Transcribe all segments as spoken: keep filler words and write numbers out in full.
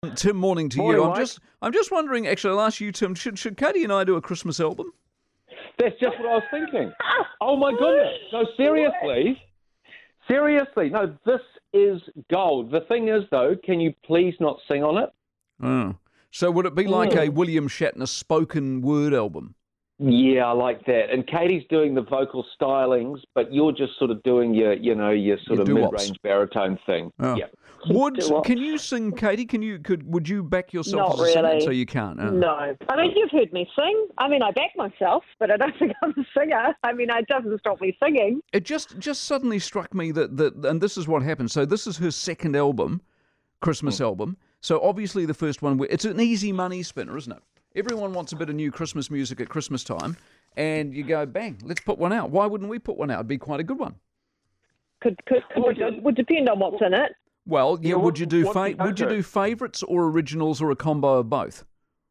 Tim, morning to Morning, you. I'm Mike. just, I'm just wondering. Actually, I'll ask you, Tim. Should should Katie and I do a Christmas album? That's just what I was thinking. Oh my goodness. No, seriously. Seriously. No, this is gold. The thing is, though, can you please not sing on it? Oh. So would it be like a William Shatner spoken word album? Yeah, I like that. And Katie's doing the vocal stylings, but you're just sort of doing your, you know, your sort Your of doo-wops. mid-range baritone thing. Oh. Yeah. Would Doo-wops. can you sing, Katie? Can you could would you back yourself Not as a singer? really. So you can't. Oh. No. I mean, you've heard me sing. I mean, I back myself, but I don't think I'm a singer. I mean, it doesn't stop me singing. It just just suddenly struck me that, that and this is what happened. So this is her second album, Christmas Hmm. album. So obviously the first one, it's an easy money spinner, isn't it? Everyone wants a bit of new Christmas music at Christmas time, and you go, bang, let's put one out. Why wouldn't we put one out? It'd be quite a good one. Could could, could would, would depend on what's in it. Well, yeah, Yeah, would what- you do what's fa- the would you country? do favourites or originals or a combo of both?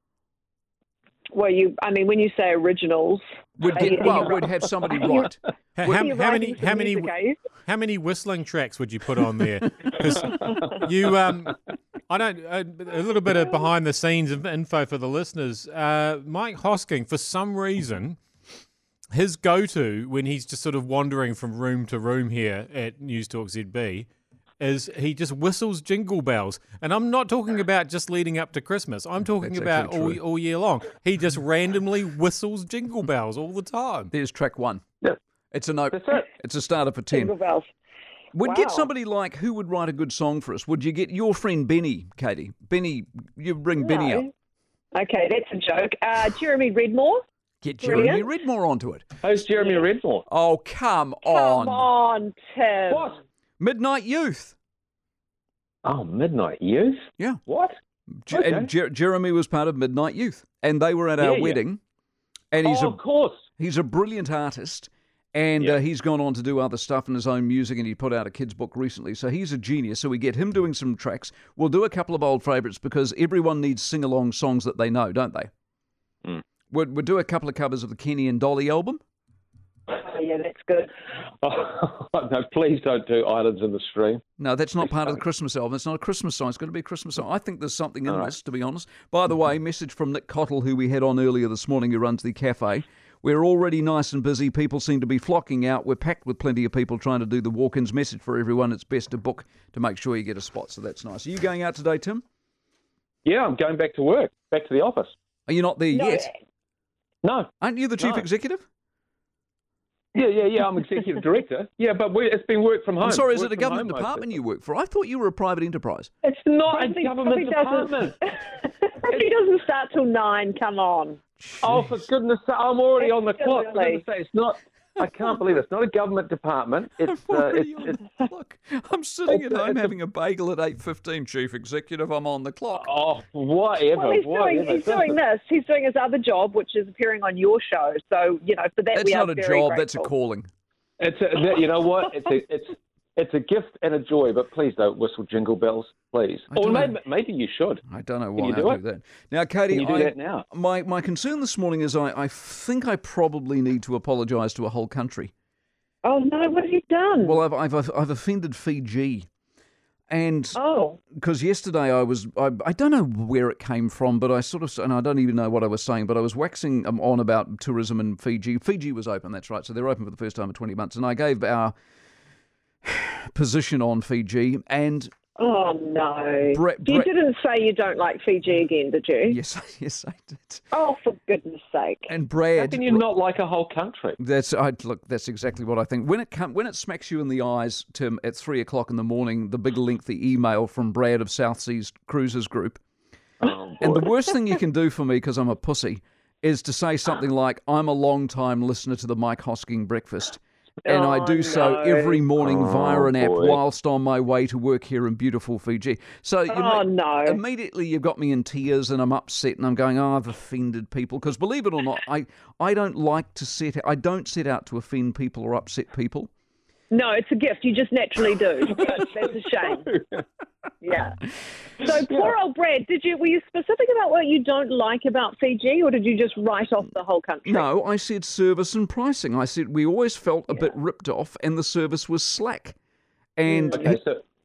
Well, you. I mean, when you say originals, We'd are you- get, are well, you- we'd have somebody are you- write. How, how, are how you many writing some how many music, are you? how many whistling tracks would you put on there? Because you um, I don't a, a little bit of behind the scenes of info for the listeners. Uh, Mike Hosking, for some reason, his go-to when he's just sort of wandering from room to room here at News Talk Z B is he just whistles jingle bells. And I'm not talking about just leading up to Christmas. I'm talking That's about actually all, true. all year long. He just randomly whistles jingle bells all the time. There's track one. Yeah. It's a note. That's it. It's a starter for ten. Jingle bells. Would get Wow. somebody like who would write a good song for us? Would you get your friend Benny, Katie? Benny, you bring Benny up. No. Okay, that's a joke. Uh, Jeremy Redmore. Get Jeremy Brilliant. Redmore onto it. Who's Jeremy Redmore? Oh, come Come on. on, Tim. What? Midnight Youth. Oh, Midnight Youth? Yeah. What? Je- Okay. And Jer- Jeremy was part of Midnight Youth. And they were at our Yeah, yeah. wedding. And he's oh, a of course. he's a brilliant artist. And Yeah. uh, he's gone on to do other stuff in his own music, and he put out a kid's book recently. So he's a genius. So we get him doing some tracks. We'll do a couple of old favourites because everyone needs sing-along songs that they know, don't they? Mm. We'll, we'll do a couple of covers of the Kenny and Dolly album. Oh, yeah, that's good. Oh, no, please don't do Islands in the Stream. No, that's not part of the Christmas album. It's not a Christmas song. It's going to be a Christmas song. I think there's something in All right. this, to be honest. By the way, message from Nick Cottle, who we had on earlier this morning, who runs the cafe. We're already nice and busy. People seem to be flocking out. We're packed with plenty of people trying to do the walk-ins. Message for everyone. It's best to book to make sure you get a spot. So that's nice. Are you going out today, Tim? Yeah, I'm going back to work, back to the office. Are you not there No, yet? No. Aren't you the chief No. executive? Yeah, yeah, yeah. I'm executive director. Yeah, but we, it's been work from home. I'm sorry, is Work it a from government home most department of you work for? I thought you were a private enterprise. It's Not a Probably- government probably department. doesn't- Probably doesn't start till nine. Come on. Oh, for goodness sake, I'm already on the clock. For Absolutely. goodness sake, it's not. I can't believe it. It's not a government department. It's I'm uh, already it's, on it's the clock. I'm sitting at it's- home it's a- having a bagel at eight fifteen, chief executive. I'm on the clock. oh whatever. Well, he's whatever. doing he's doing this. He's doing his other job, which is appearing on your show. So you know, for that That's we are not a very job. That's a grateful. calling. It's a, you know what? It's a it's it's a gift and a joy. But please don't whistle jingle bells, please. I Or don't know. maybe maybe you should. I don't know Can why you I do do it? that. Now, Katie, Can you do I, that now? my my concern this morning is I, I think I probably need to apologise to a whole country. Oh no, what have you done? Well, I've I've I've offended Fiji, and oh, because yesterday I was I, I don't know where it came from, but I sort of and I don't even know what I was saying, but I was waxing um, on about tourism in Fiji. Fiji was open, that's right. So they're open for the first time in twenty months, and I gave our position on Fiji, and oh no. Brett- you Brett- didn't say you don't like Fiji again, did you? yes, yes, I did. Oh, for goodness sake. And How Brad, can you not like a whole country? That's I look. That's exactly what I think. When it come, when it smacks you in the eyes, Tim, at three o'clock in the morning, the big lengthy email from Brad of South Seas Cruises Group, Oh, and the boy. worst thing you can do for me because I'm a pussy is to say something like, "I'm a long time listener to the Mike Hosking Breakfast." And I Oh, do so no. every morning via Oh, an app boy. whilst on my way to work here in beautiful Fiji. So you Oh, ma- no. immediately you've got me in tears and I'm upset and I'm going, oh, I've offended people. Because believe it or not, I, I don't like to set I don't set out to offend people or upset people. No, it's a gift. You just naturally do. That's, that's a shame. Yeah. So poor old Brad, did you were you specific about what you don't like about Fiji, or did you just write off the whole country? No, I said service and pricing. I said we always felt a bit ripped off and the service was slack. And Okay, so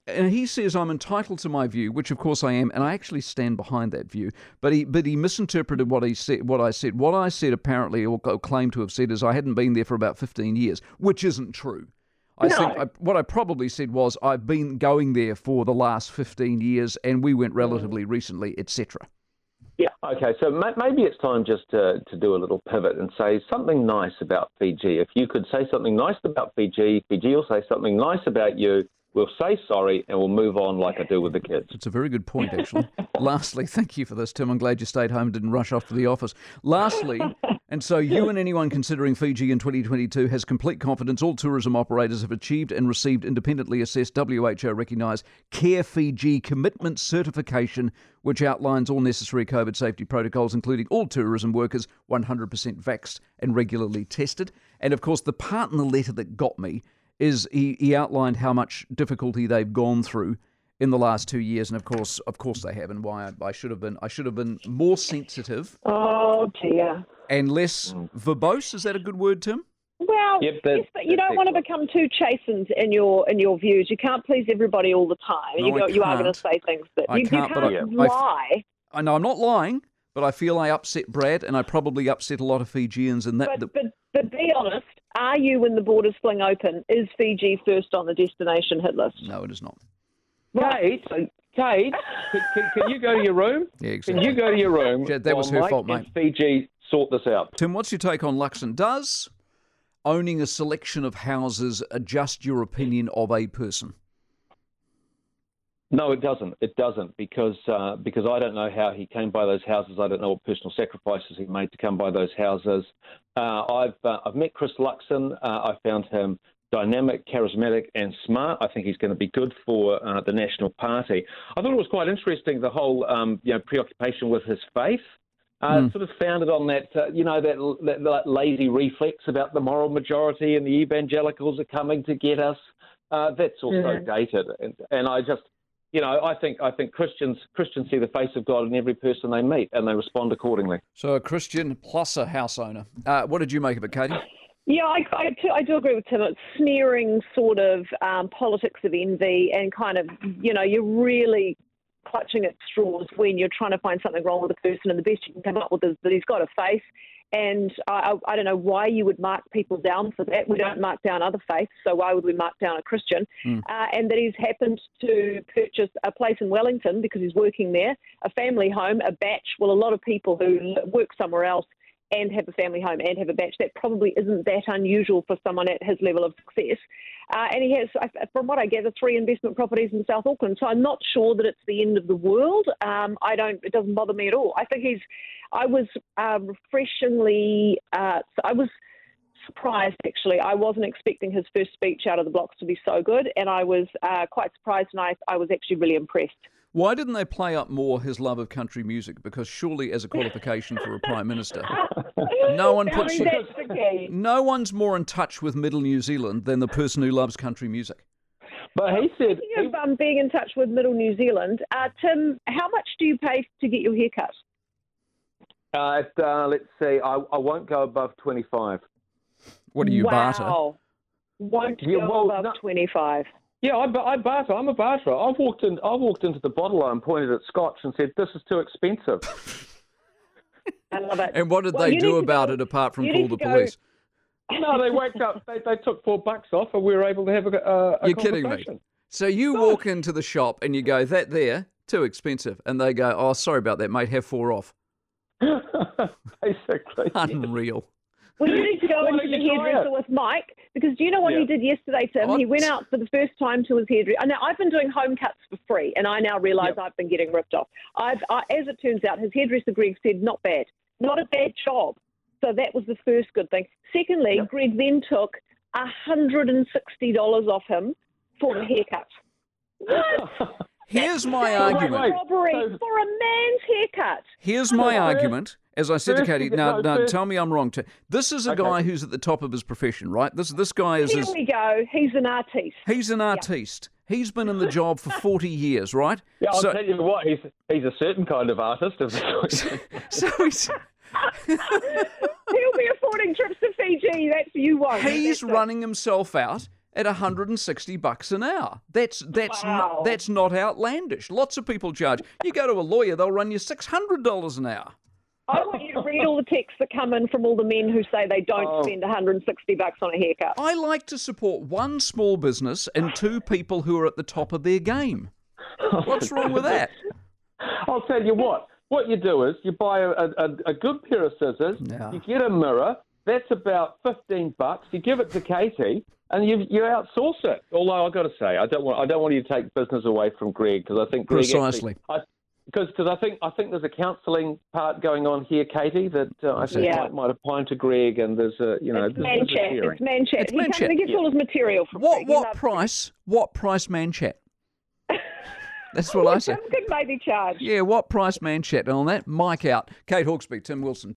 and he says I'm entitled to my view, which of course I am, and I actually stand behind that view. But he but he misinterpreted what he said. What I said. What I said apparently, or claimed to have said, is I hadn't been there for about fifteen years, which isn't true. I No. think I, what I probably said was I've been going there for the last fifteen years, and we went relatively recently, et cetera. Yeah. Okay. So ma- maybe it's time just to, to do a little pivot and say something nice about Fiji. If you could say something nice about Fiji, Fiji will say something nice about you. We'll say sorry and we'll move on like I do with the kids. It's a very good point, actually. Lastly, thank you for this, Tim. I'm glad you stayed home and didn't rush off to the office. Lastly, and so you and anyone considering Fiji in twenty twenty-two has complete confidence all tourism operators have achieved and received independently assessed W H O recognised Care Fiji Commitment Certification, which outlines all necessary COVID safety protocols, including all tourism workers one hundred percent vaxxed and regularly tested. And of course, the part in the letter that got me is he, he outlined how much difficulty they've gone through in the last two years, and of course, of course they have, and why I, I should have been, I should have been more sensitive Oh dear. and less verbose. Is that a good word, Tim? Well, Yep, that- yes, but you that's don't want to excellent. become too chastened in your in your views. You can't please everybody all the time. No, you, I you are going can't. to say things that I you, can't, you but can't I- I- lie. I know I'm not lying, but I feel I upset Brad, and I probably upset a lot of Fijians. And that, But, the, but but be honest. Are you, when the borders fling open, is Fiji first on the destination hit list? no, it is not. Kate, Kate, can, can, can you go to your room? Yeah, Can exactly. you go to your room? Yeah, that was while her Mike fault, and mate. Fiji sort this out. Tim, what's your take on Luxon? Does owning a selection of houses adjust your opinion of a person? No, it doesn't. It doesn't because uh, because I don't know how he came by those houses. I don't know what personal sacrifices he made to come by those houses. Uh, I've uh, I've met Chris Luxon. Uh, I found him dynamic, charismatic, and smart. I think he's going to be good for uh, the National Party. I thought it was quite interesting the whole um, you know preoccupation with his faith. Uh, Mm. Sort of founded on that, uh, you know, that, that, that lazy reflex about the moral majority and the evangelicals are coming to get us. Uh, that's also Mhm. dated, and, and I just. You know, I think I think Christians Christians see the face of God in every person they meet, and they respond accordingly. So a Christian plus a house owner. Uh, what did you make of it, Katie? Yeah, I, I, too, I do agree with Tim. It's sneering sort of um, politics of envy and kind of, you know, you're really clutching at straws when you're trying to find something wrong with a person, and the best you can come up with is that he's got a face. And I, I, I don't know why you would mark people down for that. We don't mark down other faiths, so why would we mark down a Christian? Mm. Uh, and that he's happened to purchase a place in Wellington because he's working there, a family home, a batch. Well, a lot of people who work somewhere else and have a family home and have a batch, that probably isn't that unusual for someone at his level of success. Uh, and he has, from what I gather, three investment properties in South Auckland. So I'm not sure that it's the end of the world. Um, I don't. It doesn't bother me at all. I think he's. I was uh, refreshingly. Uh, I was surprised, actually. I wasn't expecting his first speech out of the blocks to be so good, and I was uh, quite surprised, and I, I was actually really impressed. Why didn't they play up more his love of country music? Because surely, as a qualification for a prime minister, no one I puts. mean, that's the key. No one's more in touch with Middle New Zealand than the person who loves country music. But he said, Speaking of um, being in touch with Middle New Zealand, uh, Tim, how much do you pay to get your hair cut? uh, uh, let's see, I, I won't go above twenty-five. What do you barter? Wow. Won't Yeah, go well, above no- twenty-five. Yeah, I, I barter. I'm a barterer. I've walked in. I walked into the bottler and pointed at Scotch and said, "This is too expensive." I love it. And what did Well, they you do need to about go- it apart from you call need the to go- police? No, they waked up. They, they took four bucks off, and we were able to have a, a, a You're kidding me. conversation. So you walk into the shop and you go, that there, too expensive. And they go, oh, sorry about that, mate, have four off. Basically. Unreal. Well, you need to go Why into don't the you try hairdresser it? with Mike, because do you know what Yeah. he did yesterday, Tim? What? He went out for the first time to his hairdresser. Now, I've been doing home cuts for free, and I now realise Yep. I've been getting ripped off. I've, I, as it turns out, his hairdresser, Greg, said, not bad. Not a bad job. So that was the first good thing. Secondly, Yep. Greg then took one hundred sixty dollars off him for the haircut. What? Here's my That's argument. wait. robbery So- for a man's haircut. Here's my First- argument. As I said to first Katie, you get- now, no, now first- tell me I'm wrong. Too. This is a Okay. guy who's at the top of his profession, right? This this guy is. Here is we go. He's an artiste. he's an artiste. He's been in the job for forty years, right? Yeah, I'll so, tell you what. He's he's a certain kind of artist. Of so he's, He'll be affording trips to Fiji. That's you won't. he's That's it. running himself out. at one hundred sixty bucks an hour. That's that's Wow. not, that's not outlandish. Lots of people charge. You go to a lawyer, they'll run you six hundred dollars an hour. I want you to read all the texts that come in from all the men who say they don't Oh. spend one hundred sixty bucks on a haircut. I like to support one small business and two people who are at the top of their game. What's wrong with that? I'll tell you what. What you do is you buy a, a, a good pair of scissors, Yeah. you get a mirror, that's about fifteen bucks, you give it to Katie, and you you outsource it. Although I've got to say, I don't want I don't want you to take business away from Greg, because I think Greg Precisely. Actually, I, because because I think I think there's a counselling part going on here, Katie, that uh, I think Yeah. might, might apply to Greg, and there's a you know It's there's, man there's a chat. sharing. It's man chat. It's He man comes chat. and gets all his material from What Greg. He what loves price? What price man chat? That's what I say. Tim could maybe charge. Yeah, what price man chat? And on that, Mike out. Kate Hawkesby, Tim Wilson.